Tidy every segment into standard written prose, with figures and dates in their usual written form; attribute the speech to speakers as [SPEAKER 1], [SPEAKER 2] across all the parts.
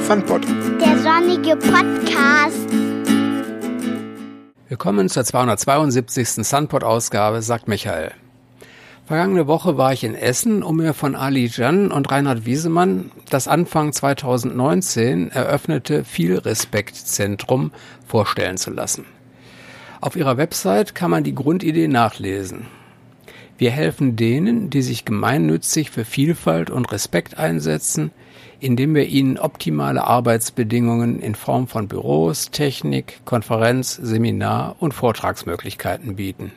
[SPEAKER 1] Sunpod.
[SPEAKER 2] Der sonnige Podcast.
[SPEAKER 3] Willkommen zur 272. Sunpod-Ausgabe, sagt Michael. Vergangene Woche war ich in Essen, um mir von Ali Can und Reinhard Wiesemann das Anfang 2019 eröffnete Viel-Respekt-Zentrum vorstellen zu lassen. Auf ihrer Website kann man die Grundidee nachlesen. Wir helfen denen, die sich gemeinnützig für Vielfalt und Respekt einsetzen, indem wir ihnen optimale Arbeitsbedingungen in Form von Büros, Technik, Konferenz-, Seminar- und Vortragsmöglichkeiten bieten.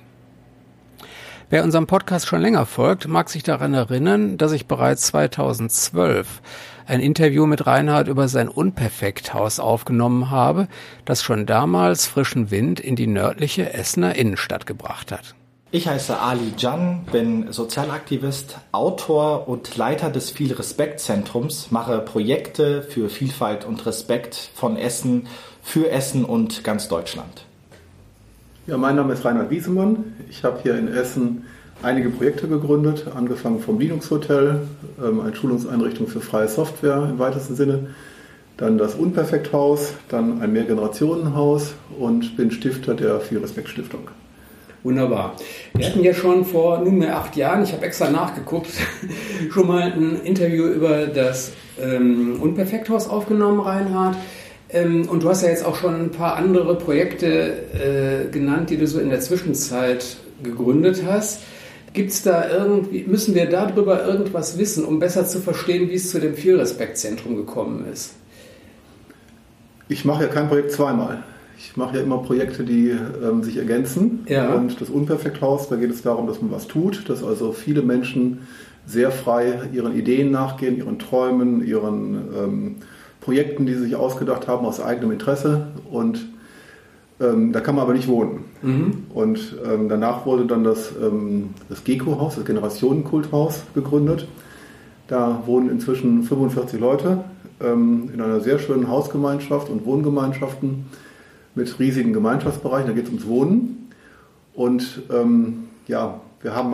[SPEAKER 3] Wer unserem Podcast schon länger folgt, mag sich daran erinnern, dass ich bereits 2012 ein Interview mit Reinhard über sein Unperfekthaus aufgenommen habe, das schon damals frischen Wind in die nördliche Essener Innenstadt gebracht hat.
[SPEAKER 4] Ich heiße Ali Can, bin Sozialaktivist, Autor und Leiter des Viel-Respekt-Zentrums, mache Projekte für Vielfalt und Respekt von Essen, für Essen und ganz Deutschland.
[SPEAKER 5] Ja, mein Name ist Reinhard Wiesemann. Ich habe hier in Essen einige Projekte gegründet, angefangen vom Linux Hotel, eine Schulungseinrichtung für freie Software im weitesten Sinne, dann das Unperfekthaus, dann ein Mehrgenerationenhaus und bin Stifter der Viel-Respekt-Stiftung.
[SPEAKER 3] Wunderbar. Wir hatten ja schon vor nunmehr 8 Jahren, ich habe extra nachgeguckt, schon mal ein Interview über das Unperfekthaus aufgenommen, Reinhard. Und du hast ja jetzt auch schon ein paar andere Projekte genannt, die du so in der Zwischenzeit gegründet hast. Gibt's da irgendwie, müssen wir darüber irgendwas wissen, um besser zu verstehen, wie es zu dem Viel-Respekt-Zentrum gekommen ist?
[SPEAKER 5] Ich mache ja kein Projekt zweimal. Ich mache ja immer Projekte, die sich ergänzen.
[SPEAKER 3] Ja.
[SPEAKER 5] Und das Unperfekthaus, da geht es darum, dass man was tut, dass also viele Menschen sehr frei ihren Ideen nachgehen, ihren Träumen, ihren Projekten, die sie sich ausgedacht haben, aus eigenem Interesse. Und da kann man aber nicht wohnen. Mhm. Und danach wurde dann das GECO-Haus, das Generationenkulthaus, gegründet. Da wohnen inzwischen 45 Leute in einer sehr schönen Hausgemeinschaft und Wohngemeinschaften mit riesigen Gemeinschaftsbereichen. Da geht es ums Wohnen. Und wir haben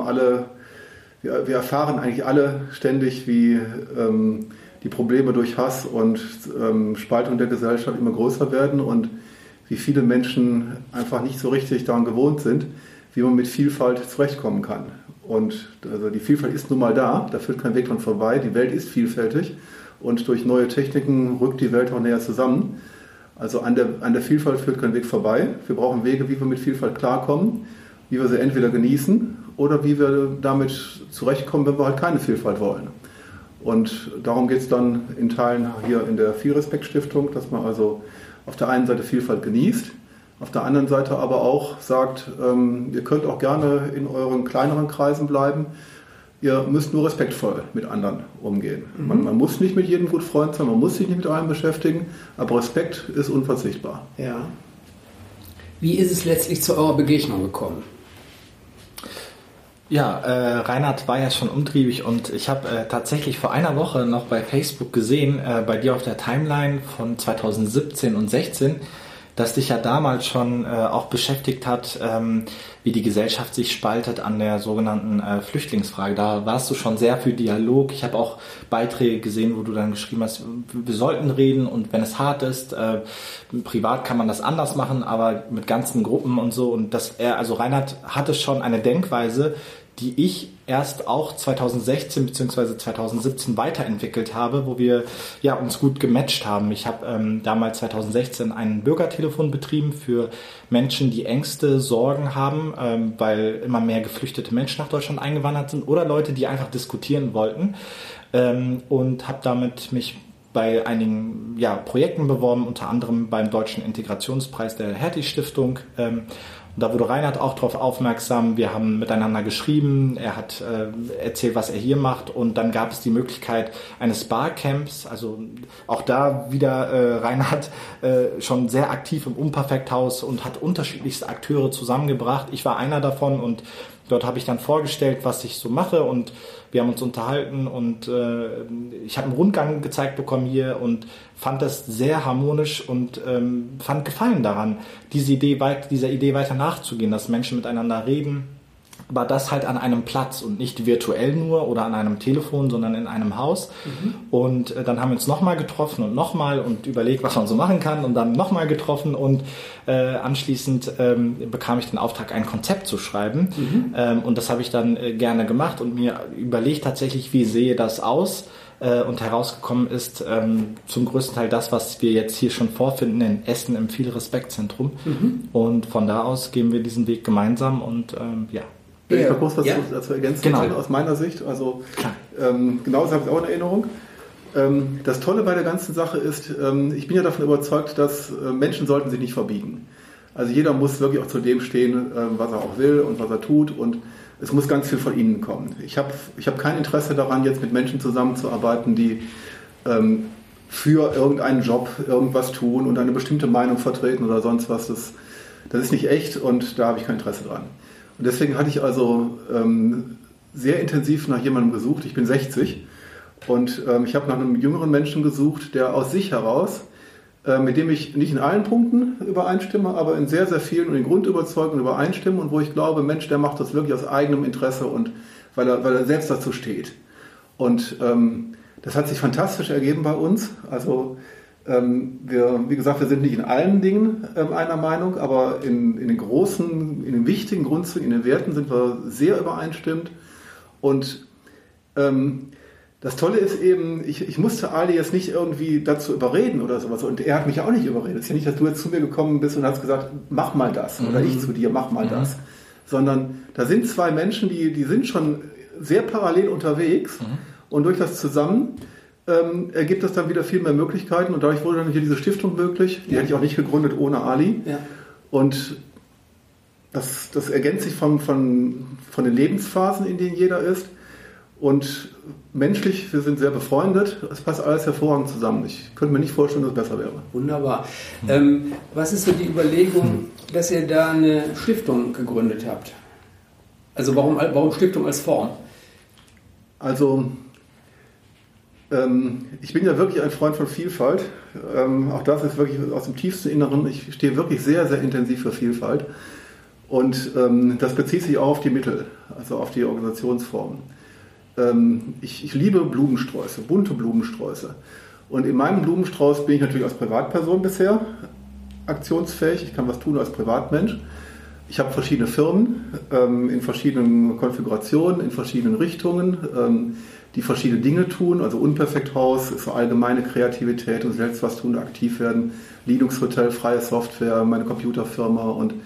[SPEAKER 5] wir erfahren eigentlich alle ständig, wie die Probleme durch Hass und Spaltung der Gesellschaft immer größer werden und wie viele Menschen einfach nicht so richtig daran gewohnt sind, wie man mit Vielfalt zurechtkommen kann. Und also die Vielfalt ist nun mal da führt kein Weg dran vorbei. Die Welt ist vielfältig und durch neue Techniken rückt die Welt auch näher zusammen. Also an der Vielfalt führt kein Weg vorbei. Wir brauchen Wege, wie wir mit Vielfalt klarkommen, wie wir sie entweder genießen oder wie wir damit zurechtkommen, wenn wir halt keine Vielfalt wollen. Und darum geht es dann in Teilen hier in der Viel-Respekt-Stiftung, dass man also auf der einen Seite Vielfalt genießt, auf der anderen Seite aber auch sagt, ihr könnt auch gerne in euren kleineren Kreisen bleiben, ihr müsst nur respektvoll mit anderen umgehen. Mhm. Man muss nicht mit jedem gut Freund sein, man muss sich nicht mit allem beschäftigen, aber Respekt ist unverzichtbar.
[SPEAKER 3] Ja. Wie ist es letztlich zu eurer Begegnung gekommen?
[SPEAKER 4] Ja, Reinhard war ja schon umtriebig und ich habe tatsächlich vor einer Woche noch bei Facebook gesehen, bei dir auf der Timeline von 2017 und 16, dass dich ja damals schon auch beschäftigt hat, wie die Gesellschaft sich spaltet an der sogenannten Flüchtlingsfrage. Da warst du schon sehr für Dialog. Ich habe auch Beiträge gesehen, wo du dann geschrieben hast, wir sollten reden und wenn es hart ist, privat kann man das anders machen, aber mit ganzen Gruppen und so. Und Reinhard hatte schon eine Denkweise, die ich erst auch 2016 bzw. 2017 weiterentwickelt habe, wo wir uns gut gematcht haben. Ich habe damals 2016 ein Bürgertelefon betrieben für Menschen, die Ängste, Sorgen haben, weil immer mehr geflüchtete Menschen nach Deutschland eingewandert sind oder Leute, die einfach diskutieren wollten, und habe damit mich bei einigen Projekten beworben, unter anderem beim Deutschen Integrationspreis der Hertie-Stiftung. Und da wurde Reinhard auch darauf aufmerksam. Wir haben miteinander geschrieben. Er hat erzählt, was er hier macht. Und dann gab es die Möglichkeit eines Barcamps. Also auch da wieder Reinhard schon sehr aktiv im Unperfekthaus und hat unterschiedlichste Akteure zusammengebracht. Ich war einer davon und dort habe ich dann vorgestellt, was ich so mache. Und wir haben uns unterhalten und ich habe einen Rundgang gezeigt bekommen hier und fand das sehr harmonisch und fand Gefallen daran, dieser Idee weiter nachzugehen, dass Menschen miteinander reden, aber das halt an einem Platz und nicht virtuell nur oder an einem Telefon, sondern in einem Haus. Und dann haben wir uns nochmal getroffen und überlegt, was man so machen kann und dann nochmal getroffen und anschließend bekam ich den Auftrag, ein Konzept zu schreiben. Und das habe ich dann gerne gemacht und mir überlegt tatsächlich, wie sehe das aus? Und herausgekommen ist zum größten Teil das, was wir jetzt hier schon vorfinden in Essen im Viel-Respekt-Zentrum. Und von da aus gehen wir diesen Weg gemeinsam und ja.
[SPEAKER 5] Wenn ich noch kurz was dazu ergänzen kann, aus meiner Sicht. Also genauso habe ich es auch in Erinnerung. Das Tolle bei der ganzen Sache ist, ich bin ja davon überzeugt, dass Menschen sollten sich nicht verbiegen. Also jeder muss wirklich auch zu dem stehen, was er auch will und was er tut, und es muss ganz viel von ihnen kommen. Ich hab kein Interesse daran, jetzt mit Menschen zusammenzuarbeiten, die für irgendeinen Job irgendwas tun und eine bestimmte Meinung vertreten oder sonst was. Das ist nicht echt und da habe ich kein Interesse dran. Und deswegen hatte ich also sehr intensiv nach jemandem gesucht. Ich bin 60 und ich habe nach einem jüngeren Menschen gesucht, der aus sich heraus, mit dem ich nicht in allen Punkten übereinstimme, aber in sehr, sehr vielen und in Grundüberzeugungen übereinstimme und wo ich glaube, Mensch, der macht das wirklich aus eigenem Interesse und weil er selbst dazu steht. Und das hat sich fantastisch ergeben bei uns. Also wie gesagt, wir sind nicht in allen Dingen einer Meinung, aber in den großen, in den wichtigen Grundzügen, in den Werten sind wir sehr übereinstimmend. Und das Tolle ist eben, ich musste Ali jetzt nicht irgendwie dazu überreden oder sowas. Und er hat mich auch nicht überredet. Es ist ja nicht, dass du jetzt zu mir gekommen bist und hast gesagt, mach mal das. Oder ich zu dir, mach mal das. Sondern da sind zwei Menschen, die sind schon sehr parallel unterwegs. Und durch das Zusammen ergibt das dann wieder viel mehr Möglichkeiten. Und dadurch wurde dann hier diese Stiftung möglich. Die hätte ich auch nicht gegründet ohne Ali. Ja. Und das ergänzt sich von den Lebensphasen, in denen jeder ist. Und menschlich, wir sind sehr befreundet. Es passt alles hervorragend zusammen. Ich könnte mir nicht vorstellen, dass es besser wäre.
[SPEAKER 3] Wunderbar. Was ist so die Überlegung, dass ihr da eine Stiftung gegründet habt? Also warum Stiftung als Form?
[SPEAKER 5] Also ich bin ja wirklich ein Freund von Vielfalt. Auch das ist wirklich aus dem tiefsten Inneren. Ich stehe wirklich sehr, sehr intensiv für Vielfalt. Und das bezieht sich auch auf die Mittel, also auf die Organisationsform. Ich liebe Blumensträuße, bunte Blumensträuße. Und in meinem Blumenstrauß bin ich natürlich als Privatperson bisher aktionsfähig. Ich kann was tun als Privatmensch. Ich habe verschiedene Firmen in verschiedenen Konfigurationen, in verschiedenen Richtungen, die verschiedene Dinge tun. Also Unperfekthaus ist so allgemeine Kreativität und selbst was tun, aktiv werden. Linux Hotel, freie Software, meine Computerfirma. Und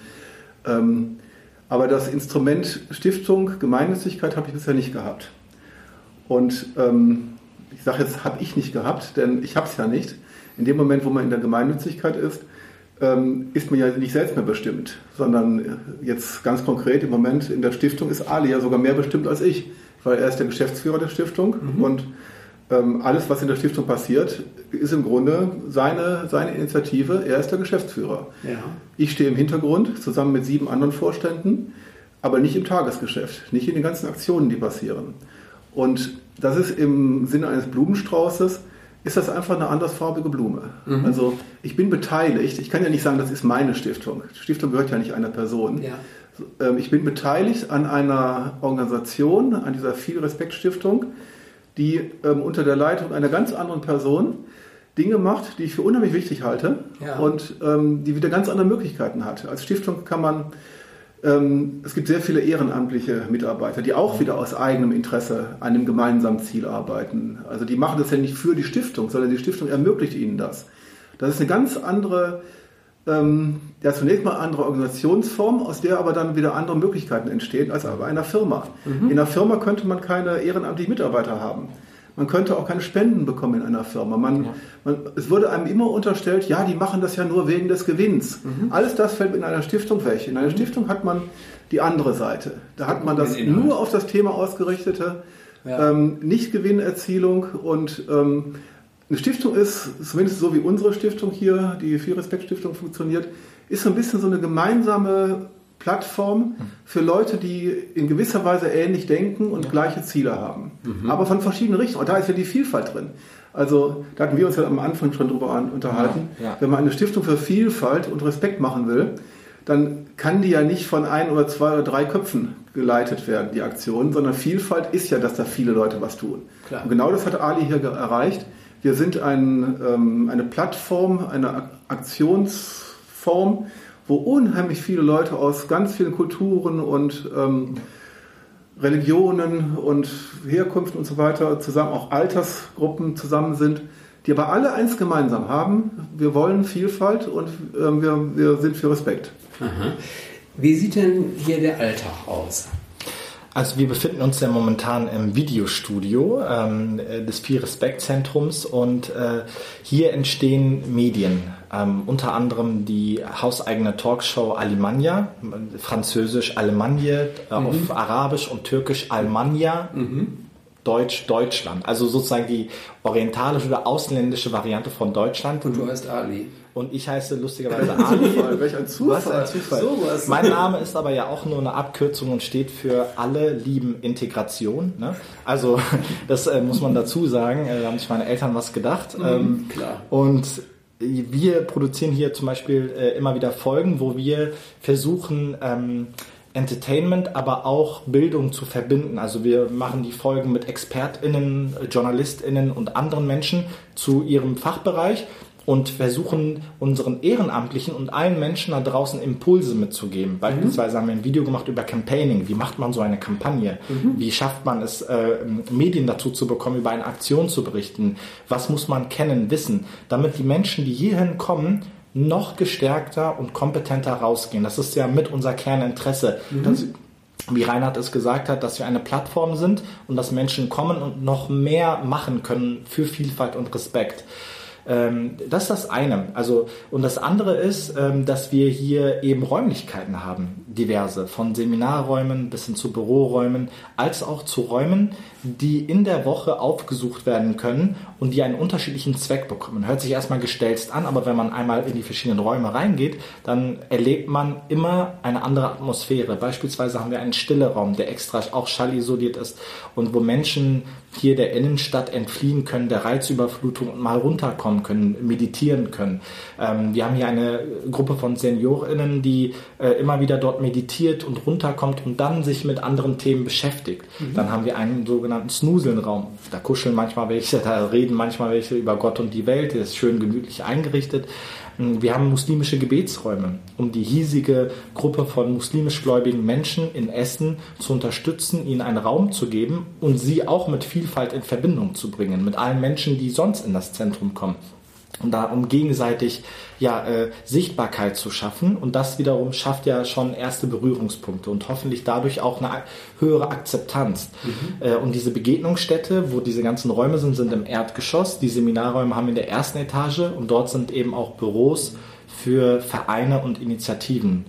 [SPEAKER 5] aber das Instrument Stiftung, Gemeinnützigkeit habe ich bisher nicht gehabt. Und ich sage jetzt, habe ich nicht gehabt, denn ich habe es ja nicht. In dem Moment, wo man in der Gemeinnützigkeit ist man ja nicht selbst mehr bestimmt, sondern jetzt ganz konkret im Moment in der Stiftung ist Ali ja sogar mehr bestimmt als ich, weil er ist der Geschäftsführer der Stiftung und alles, was in der Stiftung passiert, ist im Grunde seine Initiative. Er ist der Geschäftsführer. Ja. Ich stehe im Hintergrund zusammen mit 7 anderen Vorständen, aber nicht im Tagesgeschäft, nicht in den ganzen Aktionen, die passieren. Und das ist im Sinne eines Blumenstraußes, ist das einfach eine andersfarbige Blume. Also ich bin beteiligt, ich kann ja nicht sagen, das ist meine Stiftung. Die Stiftung gehört ja nicht einer Person. Ja. Ich bin beteiligt an einer Organisation, an dieser Viel-Respekt-Stiftung, die unter der Leitung einer ganz anderen Person Dinge macht, die ich für unheimlich wichtig halte und die wieder ganz andere Möglichkeiten hat. Als Stiftung kann man es gibt sehr viele ehrenamtliche Mitarbeiter, die auch wieder aus eigenem Interesse an einem gemeinsamen Ziel arbeiten. Also die machen das ja nicht für die Stiftung, sondern die Stiftung ermöglicht ihnen das. Das ist eine ganz andere, zunächst mal andere Organisationsform, aus der aber dann wieder andere Möglichkeiten entstehen als bei einer Firma. In einer Firma könnte man keine ehrenamtlichen Mitarbeiter haben. Man könnte auch keine Spenden bekommen in einer Firma. Es wurde einem immer unterstellt, ja, die machen das ja nur wegen des Gewinns. Alles das fällt in einer Stiftung weg. In einer Stiftung hat man die andere Seite. Da hat man das nur auf das Thema ausgerichtete, nicht Gewinnerzielung. Und eine Stiftung ist, zumindest so wie unsere Stiftung hier, die Viel-Respekt-Stiftung funktioniert, ist so ein bisschen so eine gemeinsame Plattform für Leute, die in gewisser Weise ähnlich denken und gleiche Ziele haben. Aber von verschiedenen Richtungen. Und da ist ja die Vielfalt drin. Also da hatten wir uns ja am Anfang schon drüber unterhalten. Ja. Wenn man eine Stiftung für Vielfalt und Respekt machen will, dann kann die ja nicht von 1 oder 2 oder 3 Köpfen geleitet werden, die Aktion, sondern Vielfalt ist ja, dass da viele Leute was tun.
[SPEAKER 3] Klar.
[SPEAKER 5] Und genau das hat Ali hier erreicht. Wir sind eine Plattform, eine Aktionsform, wo unheimlich viele Leute aus ganz vielen Kulturen und Religionen und Herkünften und so weiter zusammen, auch Altersgruppen zusammen sind, die aber alle eins gemeinsam haben: wir wollen Vielfalt und wir sind für Respekt.
[SPEAKER 3] Aha. Wie sieht denn hier der Alltag aus?
[SPEAKER 4] Also wir befinden uns ja momentan im Videostudio des Viel-Respekt-Zentrums und hier entstehen Medien. Unter anderem die hauseigene Talkshow Alimanya, französisch Allemagne, auf Arabisch und Türkisch Almanya, Deutsch Deutschland. Also sozusagen die orientalische oder ausländische Variante von Deutschland.
[SPEAKER 3] Und du heißt Ali.
[SPEAKER 4] Und ich heiße lustigerweise Ali.
[SPEAKER 5] Welch ein Zufall.
[SPEAKER 4] Was ein Zufall.
[SPEAKER 3] So,
[SPEAKER 4] mein Name ist aber ja auch nur eine Abkürzung und steht für alle lieben Integration. Ne? Also das muss man dazu sagen. Da haben sich meine Eltern was gedacht.
[SPEAKER 3] Klar.
[SPEAKER 4] Und wir produzieren hier zum Beispiel immer wieder Folgen, wo wir versuchen, Entertainment, aber auch Bildung zu verbinden. Also wir machen die Folgen mit ExpertInnen, JournalistInnen und anderen Menschen zu ihrem Fachbereich und versuchen unseren Ehrenamtlichen und allen Menschen da draußen Impulse mitzugeben. Beispielsweise haben wir ein Video gemacht über Campaigning. Wie macht man so eine Kampagne? Wie schafft man es, Medien dazu zu bekommen, über eine Aktion zu berichten? Was muss man kennen, wissen, damit die Menschen, die hierhin kommen, noch gestärkter und kompetenter rausgehen. Das ist ja mit unser Kerninteresse. Wie Reinhard es gesagt hat, dass wir eine Plattform sind und dass Menschen kommen und noch mehr machen können für Vielfalt und Respekt. Das ist das eine. Also, und das andere ist, dass wir hier eben Räumlichkeiten haben, diverse, von Seminarräumen bis hin zu Büroräumen, als auch zu Räumen, die in der Woche aufgesucht werden können und die einen unterschiedlichen Zweck bekommen. Hört sich erstmal gestelzt an, aber wenn man einmal in die verschiedenen Räume reingeht, dann erlebt man immer eine andere Atmosphäre. Beispielsweise haben wir einen Stilleraum, der extra auch schallisoliert ist und wo Menschen hier der Innenstadt entfliehen können, der Reizüberflutung und mal runterkommen können, meditieren können. Wir haben hier eine Gruppe von SeniorInnen, die immer wieder dort meditiert und runterkommt und dann sich mit anderen Themen beschäftigt. Dann haben wir einen sogenannten Snuselnraum. Da kuscheln manchmal welche, da reden manchmal welche über Gott und die Welt. Der ist schön gemütlich eingerichtet. Wir haben muslimische Gebetsräume, um die hiesige Gruppe von muslimischgläubigen Menschen in Essen zu unterstützen, ihnen einen Raum zu geben und sie auch mit Vielfalt in Verbindung zu bringen, mit allen Menschen, die sonst in das Zentrum kommen. Und da um gegenseitig Sichtbarkeit zu schaffen. Und das wiederum schafft ja schon erste Berührungspunkte und hoffentlich dadurch auch eine höhere Akzeptanz. Und diese Begegnungsstätte, wo diese ganzen Räume sind, sind im Erdgeschoss. Die Seminarräume haben wir in der ersten Etage und dort sind eben auch Büros für Vereine und Initiativen.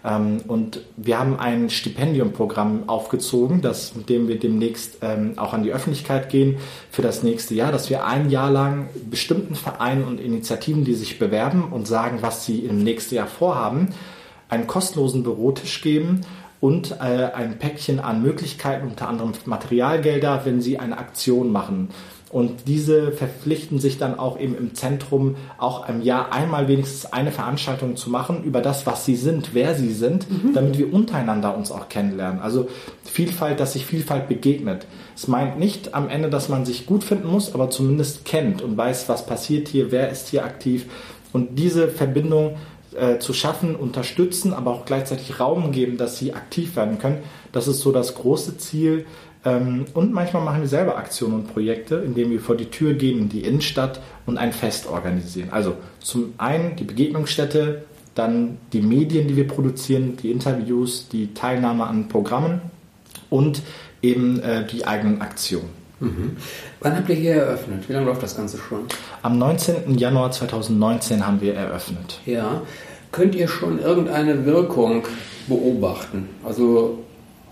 [SPEAKER 4] Und wir haben ein Stipendiumprogramm aufgezogen, mit dem wir demnächst auch an die Öffentlichkeit gehen für das nächste Jahr, dass wir ein Jahr lang bestimmten Vereinen und Initiativen, die sich bewerben und sagen, was sie im nächsten Jahr vorhaben, einen kostenlosen Bürotisch geben und ein Päckchen an Möglichkeiten, unter anderem Materialgelder, wenn sie eine Aktion machen. Und diese verpflichten sich dann auch eben im Zentrum auch im Jahr einmal wenigstens eine Veranstaltung zu machen über das, was sie sind, wer sie sind, damit wir untereinander uns auch kennenlernen. Also Vielfalt, dass sich Vielfalt begegnet. Es meint nicht am Ende, dass man sich gut finden muss, aber zumindest kennt und weiß, was passiert hier, wer ist hier aktiv. Und diese Verbindung zu schaffen, unterstützen, aber auch gleichzeitig Raum geben, dass sie aktiv werden können, das ist so das große Ziel. Und manchmal machen wir selber Aktionen und Projekte, indem wir vor die Tür gehen in die Innenstadt und ein Fest organisieren. Also zum einen die Begegnungsstätte, dann die Medien, die wir produzieren, die Interviews, die Teilnahme an Programmen und eben die eigenen Aktionen.
[SPEAKER 3] Wann habt ihr hier eröffnet? Wie lange läuft das Ganze schon?
[SPEAKER 4] Am 19. Januar 2019 haben wir eröffnet.
[SPEAKER 3] Ja. Könnt ihr schon irgendeine Wirkung beobachten? Also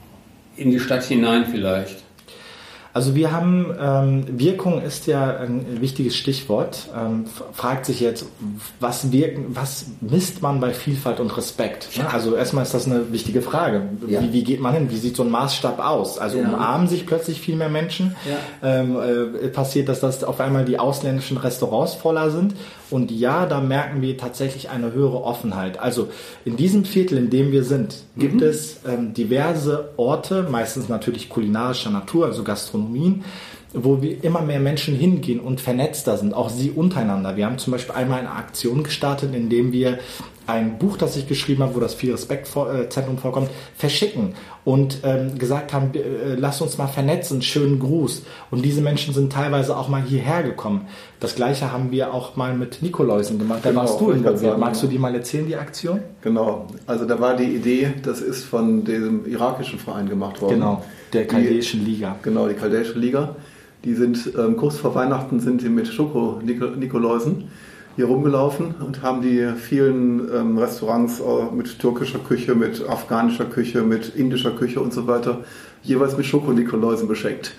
[SPEAKER 3] in die Stadt hinein vielleicht?
[SPEAKER 4] Also wir haben, Wirkung ist ja ein wichtiges Stichwort, fragt sich jetzt, was misst man bei Vielfalt und Respekt? Ja. Also erstmal ist das eine wichtige Frage. Ja. Wie geht man hin? Wie sieht so ein Maßstab aus? Also umarmen sich plötzlich viel mehr Menschen? Ja. Passiert, dass das auf einmal die ausländischen Restaurants voller sind? Und ja, da merken wir tatsächlich eine höhere Offenheit. Also in diesem Viertel, in dem wir sind, gibt es diverse Orte, meistens natürlich kulinarischer Natur, also Gastronomien, wo wir immer mehr Menschen hingehen und vernetzter sind, auch sie untereinander. Wir haben zum Beispiel einmal eine Aktion gestartet, in dem wir ein Buch, das ich geschrieben habe, wo das Viel Respekt Zentrum vorkommt, verschicken und gesagt haben, lasst uns mal vernetzen, schönen Gruß. Und diese Menschen sind teilweise auch mal hierher gekommen. Das Gleiche haben wir auch mal mit Nikoläusen gemacht. Da warst du involviert. Magst du die mal erzählen, die Aktion?
[SPEAKER 5] Genau. Also da war die Idee, das ist von dem irakischen Verein gemacht worden.
[SPEAKER 4] Genau, der Chaldäischen Liga.
[SPEAKER 5] Genau, die Chaldäische Liga. Die sind kurz vor Weihnachten sind die mit Schoko-Nikoläusen hier rumgelaufen und haben die vielen Restaurants mit türkischer Küche, mit afghanischer Küche, mit indischer Küche und so weiter jeweils mit Schoko-Nikoläusen beschenkt.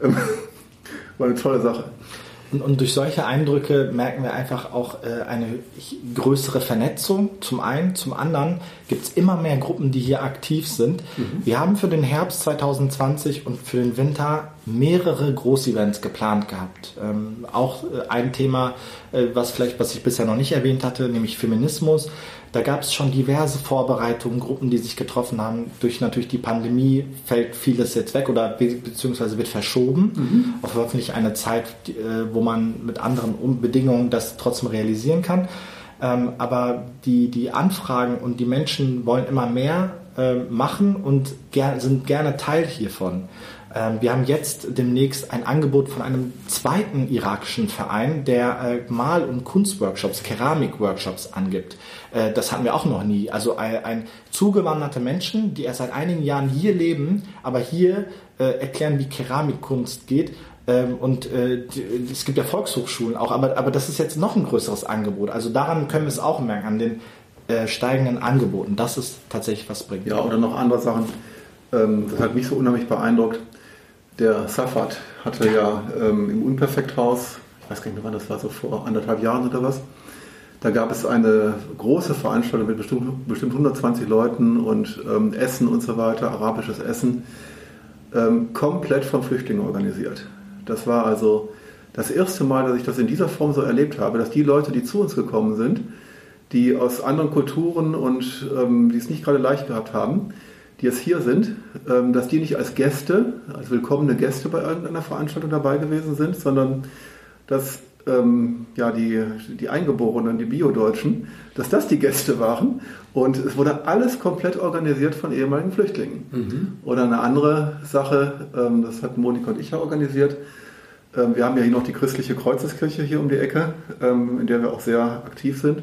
[SPEAKER 5] War eine tolle Sache.
[SPEAKER 4] Und durch solche Eindrücke merken wir einfach auch eine größere Vernetzung zum einen. Zum anderen gibt es immer mehr Gruppen, die hier aktiv sind. Wir haben für den Herbst 2020 und für den Winter mehrere Großevents geplant gehabt. Auch ein Thema, was ich bisher noch nicht erwähnt hatte, nämlich Feminismus. Da gab es schon diverse Vorbereitungen, Gruppen, die sich getroffen haben. Durch natürlich die Pandemie fällt vieles jetzt weg oder beziehungsweise wird verschoben auf hoffentlich eine Zeit, wo man mit anderen Bedingungen das trotzdem realisieren kann. Aber die Anfragen und die Menschen wollen immer mehr machen und sind gerne Teil hiervon. Wir haben jetzt demnächst ein Angebot von einem zweiten irakischen Verein, der Mal- und Kunstworkshops, Keramikworkshops angibt. Das hatten wir auch noch nie. Also ein zugewanderte Menschen, die erst seit einigen Jahren hier leben, aber hier erklären, wie Keramikkunst geht. Und es gibt ja Volkshochschulen auch, aber das ist jetzt noch ein größeres Angebot. Also daran können wir es auch merken, an den steigenden Angeboten, dass es tatsächlich was bringt.
[SPEAKER 5] Ja, oder noch andere Sachen. Das hat mich so unheimlich beeindruckt. Der Safat hatte ja im Unperfekthaus, ich weiß gar nicht mehr wann das war, so vor 1,5 Jahren oder was, da gab es eine große Veranstaltung mit bestimmt 120 Leuten und Essen und so weiter, arabisches Essen, komplett von Flüchtlingen organisiert. Das war also das erste Mal, dass ich das in dieser Form so erlebt habe, dass die Leute, die zu uns gekommen sind, die aus anderen Kulturen und die es nicht gerade leicht gehabt haben, die jetzt hier sind, dass die nicht als Gäste, als willkommene Gäste bei irgendeiner Veranstaltung dabei gewesen sind, sondern dass die Eingeborenen, die Bio-Deutschen, dass das die Gäste waren. Und es wurde alles komplett organisiert von ehemaligen Flüchtlingen. Oder eine andere Sache, das hat Monika und ich ja organisiert. Wir haben ja hier noch die christliche Kreuzeskirche hier um die Ecke, in der wir auch sehr aktiv sind.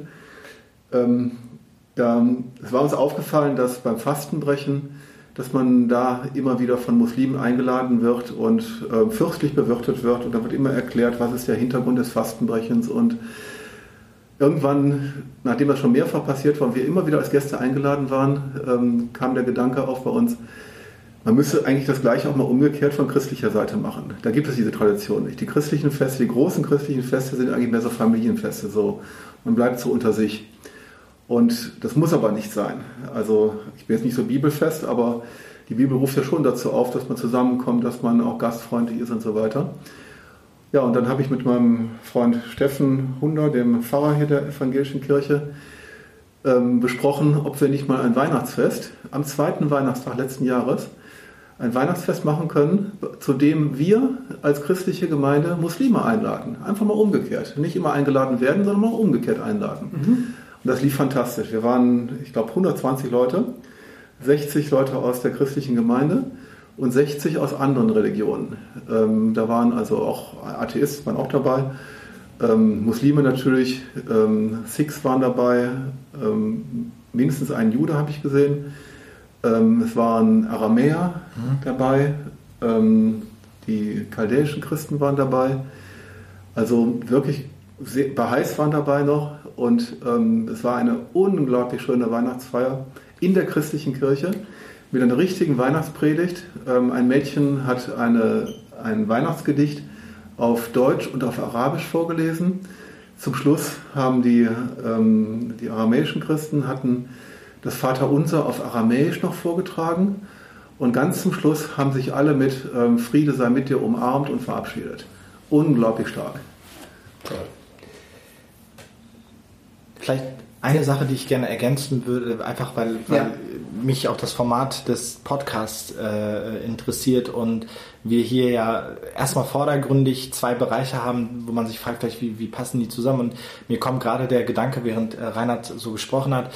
[SPEAKER 5] Es war uns aufgefallen, dass beim Fastenbrechen, dass man da immer wieder von Muslimen eingeladen wird und fürstlich bewirtet wird und da wird immer erklärt, was ist der Hintergrund des Fastenbrechens und irgendwann, nachdem das schon mehrfach passiert war und wir immer wieder als Gäste eingeladen waren, kam der Gedanke auf bei uns, man müsste eigentlich das Gleiche auch mal umgekehrt von christlicher Seite machen. Da gibt es diese Tradition nicht. Die christlichen Feste, die großen christlichen Feste sind eigentlich mehr so Familienfeste, so. Man bleibt so unter sich. Und das muss aber nicht sein. Also ich bin jetzt nicht so bibelfest, aber die Bibel ruft ja schon dazu auf, dass man zusammenkommt, dass man auch gastfreundlich ist und so weiter. Ja, und dann habe ich mit meinem Freund Steffen Hunder, dem Pfarrer hier der evangelischen Kirche, besprochen, ob wir nicht mal ein Weihnachtsfest am 2. Weihnachtstag letzten Jahres ein Weihnachtsfest machen können, zu dem wir als christliche Gemeinde Muslime einladen. Einfach mal umgekehrt. Nicht immer eingeladen werden, sondern mal umgekehrt einladen. Und das lief fantastisch. Wir waren, ich glaube, 120 Leute, 60 Leute aus der christlichen Gemeinde und 60 aus anderen Religionen. Da waren also auch Atheisten waren auch dabei, Muslime natürlich, Sikhs waren dabei, mindestens ein Jude habe ich gesehen. Es waren Aramäer dabei, die chaldäischen Christen waren dabei, also wirklich Bahais waren dabei noch und es war eine unglaublich schöne Weihnachtsfeier in der christlichen Kirche mit einer richtigen Weihnachtspredigt. Ein Mädchen hat ein Weihnachtsgedicht auf Deutsch und auf Arabisch vorgelesen. Zum Schluss haben die aramäischen Christen hatten das Vaterunser auf Aramäisch noch vorgetragen und ganz zum Schluss haben sich alle mit Friede sei mit dir umarmt und verabschiedet. Unglaublich stark.
[SPEAKER 3] Toll.
[SPEAKER 4] vielleicht eine Sache, die ich gerne ergänzen würde, einfach weil mich auch das Format des Podcasts interessiert und wir hier ja erstmal vordergründig zwei Bereiche haben, wo man sich fragt, vielleicht wie passen die zusammen, und mir kommt gerade der Gedanke, während Reinhard so gesprochen hat,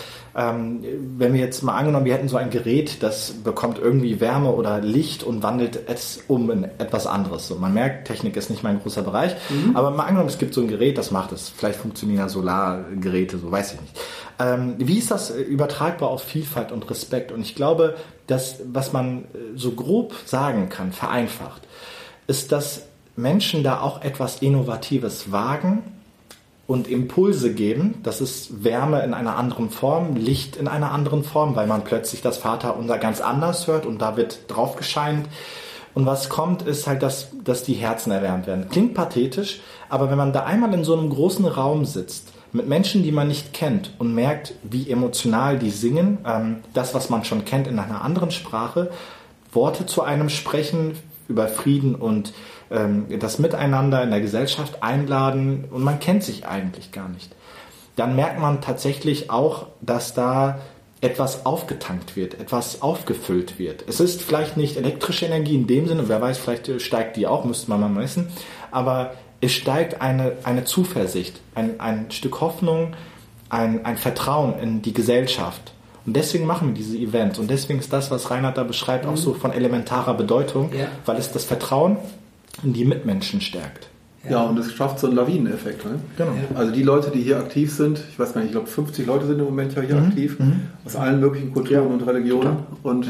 [SPEAKER 4] wenn wir jetzt mal angenommen, wir hätten so ein Gerät, das bekommt irgendwie Wärme oder Licht und wandelt es um in etwas anderes. So, man merkt, Technik ist nicht mein großer Bereich, aber mal angenommen, es gibt so ein Gerät, das macht es. Vielleicht funktionieren ja Solargeräte, so weiß ich nicht. Wie ist das übertragbar auf Vielfalt und Respekt? Und ich glaube, dass, was man so grob sagen kann, vereinfacht, ist, dass Menschen da auch etwas Innovatives wagen und Impulse geben. Das ist Wärme in einer anderen Form, Licht in einer anderen Form, weil man plötzlich das Vaterunser ganz anders hört und da wird drauf gescheint. Und was kommt, ist halt, dass die Herzen erwärmt werden. Klingt pathetisch, aber wenn man da einmal in so einem großen Raum sitzt, mit Menschen, die man nicht kennt und merkt, wie emotional die singen, das, was man schon kennt in einer anderen Sprache, Worte zu einem sprechen über Frieden und das Miteinander in der Gesellschaft einladen und man kennt sich eigentlich gar nicht. Dann merkt man tatsächlich auch, dass da etwas aufgetankt wird, etwas aufgefüllt wird. Es ist vielleicht nicht elektrische Energie in dem Sinne, wer weiß, vielleicht steigt die auch, müsste man mal messen, aber es steigt eine Zuversicht, ein Stück Hoffnung, ein Vertrauen in die Gesellschaft. Und deswegen machen wir diese Events. Und deswegen ist das, was Reinhard da beschreibt, auch so von elementarer Bedeutung, weil es das Vertrauen in die Mitmenschen stärkt.
[SPEAKER 5] Ja, und es schafft so einen Lawineneffekt. Ne?
[SPEAKER 4] Genau.
[SPEAKER 5] Also die Leute, die hier aktiv sind, ich weiß gar nicht, ich glaube 50 Leute sind im Moment ja hier aktiv, aus allen möglichen Kulturen und Religionen. Und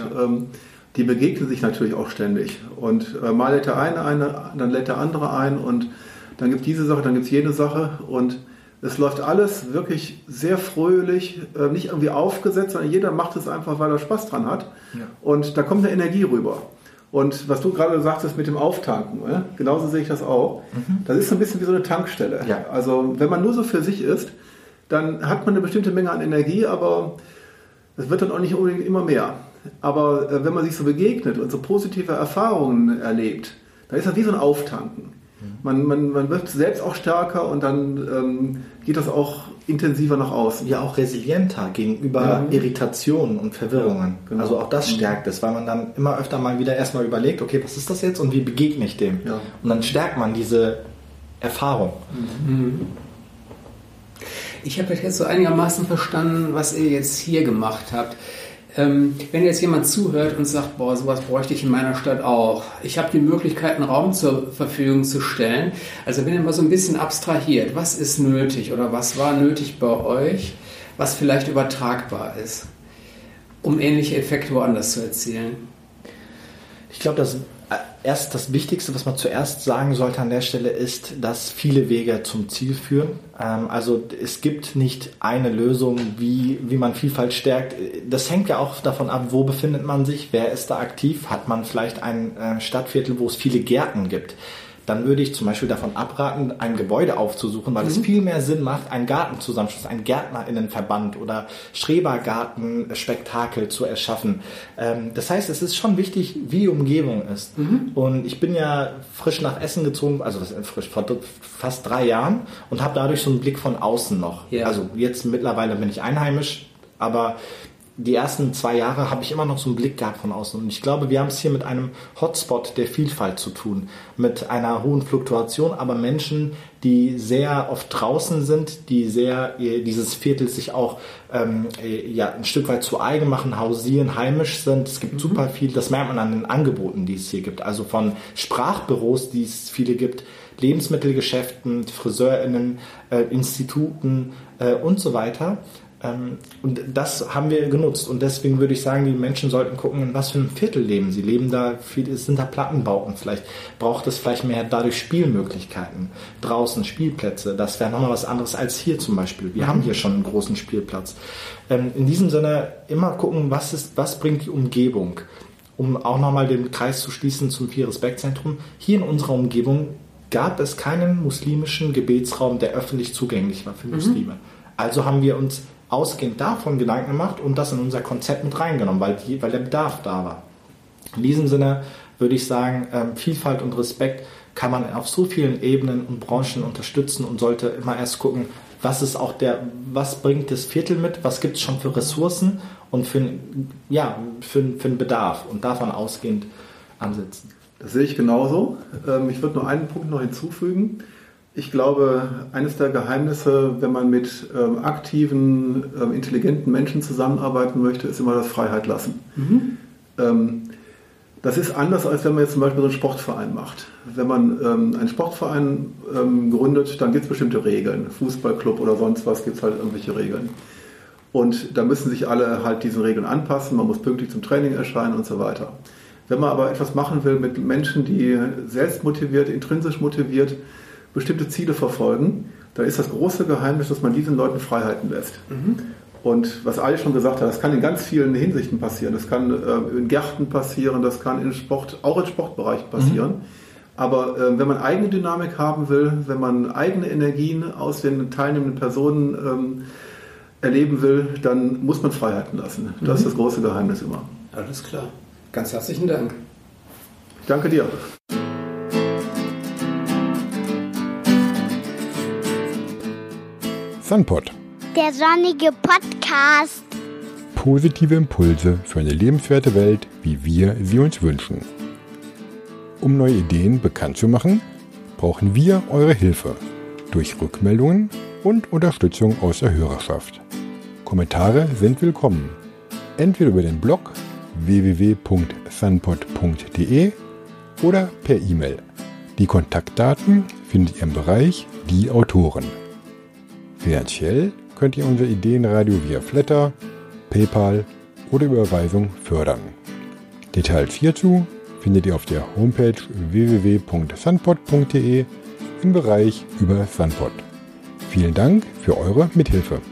[SPEAKER 5] die begegnen sich natürlich auch ständig. Und mal lädt der eine ein, dann lädt der andere ein und dann gibt es diese Sache, dann gibt es jene Sache und es läuft alles wirklich sehr fröhlich, nicht irgendwie aufgesetzt, sondern jeder macht es einfach, weil er Spaß dran hat. Ja. Und da kommt eine Energie rüber. Und was du gerade sagtest mit dem Auftanken, genauso sehe ich das auch. Das ist so ein bisschen wie so eine Tankstelle. Ja. Also wenn man nur so für sich ist, dann hat man eine bestimmte Menge an Energie, aber es wird dann auch nicht unbedingt immer mehr. Aber wenn man sich so begegnet und so positive Erfahrungen erlebt, dann ist das wie so ein Auftanken. Man wird selbst auch stärker und dann geht das auch intensiver nach außen.
[SPEAKER 4] Ja, auch resilienter gegenüber Irritationen und Verwirrungen. Ja, genau. Also auch das stärkt es, weil man dann immer öfter mal wieder erstmal überlegt, okay, was ist das jetzt und wie begegne ich dem? Ja. Und dann stärkt man diese Erfahrung.
[SPEAKER 3] Ich habe jetzt so einigermaßen verstanden, was ihr jetzt hier gemacht habt. Wenn jetzt jemand zuhört und sagt, boah, sowas bräuchte ich in meiner Stadt auch. Ich habe die Möglichkeit, einen Raum zur Verfügung zu stellen. Also wenn ihr mal so ein bisschen abstrahiert, was ist nötig oder was war nötig bei euch, was vielleicht übertragbar ist, um ähnliche Effekte woanders zu erzielen?
[SPEAKER 4] Ich glaube, das Wichtigste, was man zuerst sagen sollte an der Stelle, ist, dass viele Wege zum Ziel führen. Also es gibt nicht eine Lösung, wie man Vielfalt stärkt. Das hängt ja auch davon ab, wo befindet man sich, wer ist da aktiv. Hat man vielleicht ein Stadtviertel, wo es viele Gärten gibt, dann würde ich zum Beispiel davon abraten, ein Gebäude aufzusuchen, weil es viel mehr Sinn macht, einen Gartenzusammenschluss, einen GärtnerInnenverband oder Schrebergartenspektakel zu erschaffen. Das heißt, es ist schon wichtig, wie die Umgebung ist. Und ich bin ja frisch nach Essen gezogen, also frisch, vor fast 3 Jahren und habe dadurch so einen Blick von außen noch. Ja. Also jetzt mittlerweile bin ich einheimisch, aber die ersten 2 Jahre habe ich immer noch so einen Blick gehabt von außen. Und ich glaube, wir haben es hier mit einem Hotspot der Vielfalt zu tun. Mit einer hohen Fluktuation, aber Menschen, die sehr oft draußen sind, die dieses Viertel sich auch ein Stück weit zu eigen machen, hausieren, heimisch sind. Es gibt super viel, das merkt man an den Angeboten, die es hier gibt. Also von Sprachbüros, die es viele gibt, Lebensmittelgeschäften, FriseurInnen, Instituten und so weiter. Und das haben wir genutzt und deswegen würde ich sagen, die Menschen sollten gucken, in was für einem Viertel leben sie. Sind da Plattenbauten vielleicht? Braucht es vielleicht mehr dadurch Spielmöglichkeiten? Draußen Spielplätze, das wäre nochmal was anderes als hier zum Beispiel. Wir haben hier schon einen großen Spielplatz. In diesem Sinne immer gucken, was bringt die Umgebung? Um auch nochmal den Kreis zu schließen zum Vier-Respekt-Zentrum. Hier in unserer Umgebung gab es keinen muslimischen Gebetsraum, der öffentlich zugänglich war für Muslime. Also haben wir uns ausgehend davon Gedanken gemacht und das in unser Konzept mit reingenommen, weil der Bedarf da war. In diesem Sinne würde ich sagen, Vielfalt und Respekt kann man auf so vielen Ebenen und Branchen unterstützen und sollte immer erst gucken, was bringt das Viertel mit, was gibt es schon für Ressourcen und für einen Bedarf und davon ausgehend ansetzen.
[SPEAKER 5] Das sehe ich genauso. Ich würde nur einen Punkt noch hinzufügen. Ich glaube, eines der Geheimnisse, wenn man mit aktiven, intelligenten Menschen zusammenarbeiten möchte, ist immer das Freiheit lassen. Das ist anders, als wenn man jetzt zum Beispiel so einen Sportverein macht. Wenn man einen Sportverein gründet, dann gibt es bestimmte Regeln. Fußballclub oder sonst was, gibt es halt irgendwelche Regeln. Und da müssen sich alle halt diesen Regeln anpassen. Man muss pünktlich zum Training erscheinen und so weiter. Wenn man aber etwas machen will mit Menschen, die selbst motiviert, intrinsisch motiviert, bestimmte Ziele verfolgen, dann ist das große Geheimnis, dass man diesen Leuten Freiheiten lässt. Und was Ali schon gesagt hat, das kann in ganz vielen Hinsichten passieren. Das kann in Gärten passieren, das kann auch im Sportbereich passieren. Aber wenn man eigene Dynamik haben will, wenn man eigene Energien aus den teilnehmenden Personen erleben will, dann muss man Freiheiten lassen. Das ist das große Geheimnis immer.
[SPEAKER 3] Alles klar. Ganz herzlichen Dank.
[SPEAKER 5] Ich danke dir.
[SPEAKER 1] Sunpod.
[SPEAKER 2] Der sonnige Podcast.
[SPEAKER 1] Positive Impulse für eine lebenswerte Welt, wie wir sie uns wünschen. Um neue Ideen bekannt zu machen, brauchen wir eure Hilfe durch Rückmeldungen und Unterstützung aus der Hörerschaft. Kommentare sind willkommen, entweder über den Blog www.sunpod.de oder per E-Mail. Die Kontaktdaten findet ihr im Bereich Die Autoren. Finanziell könnt ihr unser Ideenradio via Flatter, PayPal oder Überweisung fördern. Details hierzu findet ihr auf der Homepage www.sunpod.de im Bereich über Sunpod. Vielen Dank für eure Mithilfe.